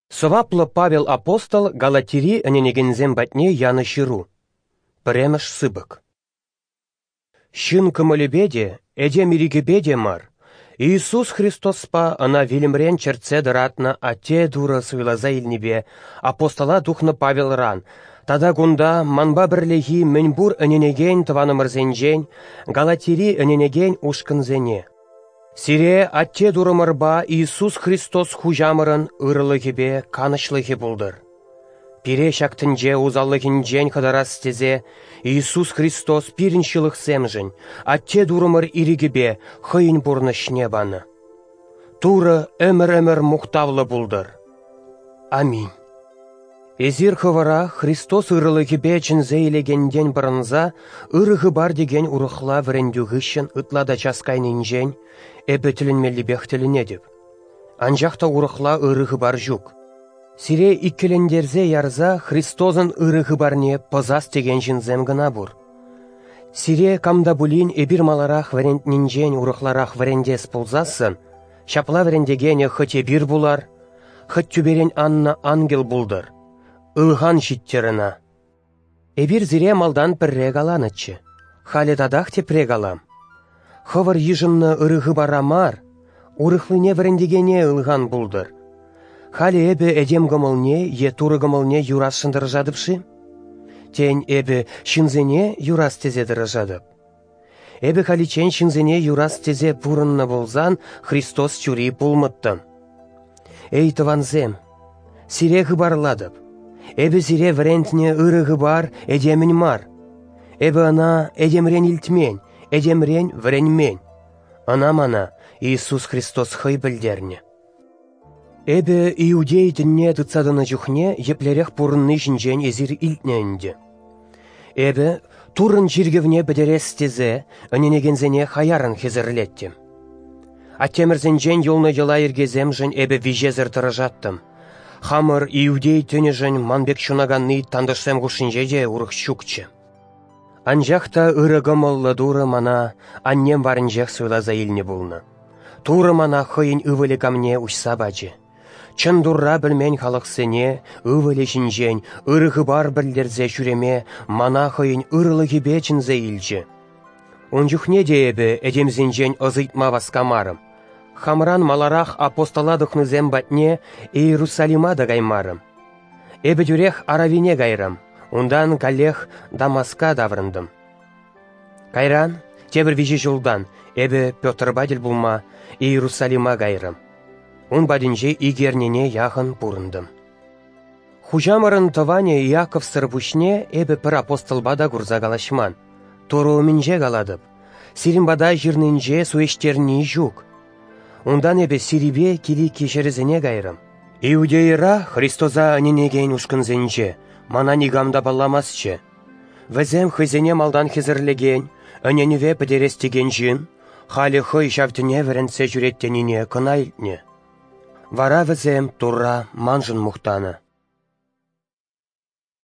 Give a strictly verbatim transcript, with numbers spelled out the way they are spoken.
Соваплы Павел апостол Галатири әненегензен бәтне яны шыру. Піреміш сыбык. Шын кымылебеде, әде миригебеде мар. Иисус Христоспа ана вилімрен черце дыратна ате дура суйлаза илнебе, апостола духны Павел ран. Тада гунда манба бірлеги мінбур әненеген тыванымырзенжен, Галатири әненеген ушкынзене. Сире атте дурымырба Иисус Христос хужамырын ырылыгебе канышлыге булдыр. Пире шактынже узаллыгинжен кадарас тезе Иисус Христос пиріншілік семжін, атте дурымыр иригебе хыйын бурнышне баны. Туры өмір-өмір мұқтавлы булдыр. Аминь. Эзир хывара Христос ырылыгебе чынзе илегенден бұрынза ырығы бар деген урықла вірендюгішін ытлада часкайнынжен әбі тілінмелібек тілінедіп. Анжақта урықла ырығы бар жүк. Сире иккелендерзе ярза Христозын ырығы барне пызас деген жынзем гына бұр. Сире камда бұлін эбір маларақ віренднінжен урықларақ вірендес пулзасын, шапла вірендегене хыте бір бұлар, хыт түберен анна ангел бұлдыр. Илған життеріна. Эбір зире малдан піррек аланычы. Халі дадақ тепрек алам. Хывыр ежімні ырығы барамар, урықлыне віріндегене илған бұлдыр. Халі әбі әдем гымылне, е туры гымылне юрас шындыр жадыпшы? Тен әбі шынзене юрас тезе дыры Әбі халі чен шынзене юрас тезе бұрынны болзан Христос чүри бұлмыттым. Эй тыванзем, сирегі барладып. Эбі зире врентне ырығы бар, әдемін мар. Эбі ана әдемрен илтмен, әдемрен вренмен. Ана мана Иисус Христос хый білдерне. Эбі иудей дінне дыцадыны жүхне еплерек пұрынны жінжен езір илтненді. Эбі турын жиргевне бідерес тезе, өненегензене хаярын хезірлеттім. Аттемірзенжен елны ела ергезем жын эбі вижезір тұрыжаттым. Хамыр иудей төнежін манбек шунаганны тандышсем ғушынже де ұрық шукчы. Анжақта ырығы моллы дуры мана аннем варынжеқ сөйлаза илне болны. Туры мана хыйын ывылы камне ұшса бачы. Чын дұрра білмен халықсене, ывылы жінжен, ырығы бар білдерзе жүреме, мана хыйын ырылығы бечінзе илчі. Онжухне дейбі әдемзенжен ызытма васкамарым. Хамран маларах апостоладықны зембатне Иерусалима да гаймарым. Эбі дүрех аравине гайрым, ондан галех Дамаска даврындым. Кайран, тебір вижі жолдан, эбі Петр бадел булма Иерусалима гайрым. Он бадинже игернене яғын бұрындым. Хужамырын тыване Яков сырбушне эбі пір апостол бада гурза галашман. Тору мінже галадып. Сирин бада жирнінже суештерні жүк. Ондан эбе сирибе кили кешерізіне гайрым. Иудейра Христоза аненеген ушкынзенже, мана нигамда балламасчы. Візем хызене малдан хезірлеген, аненеве пітерестеген жын, халі хый шавтіне вірінсе жүреттеніне кынайлтне. Вара візем турра манжын мұқтаны.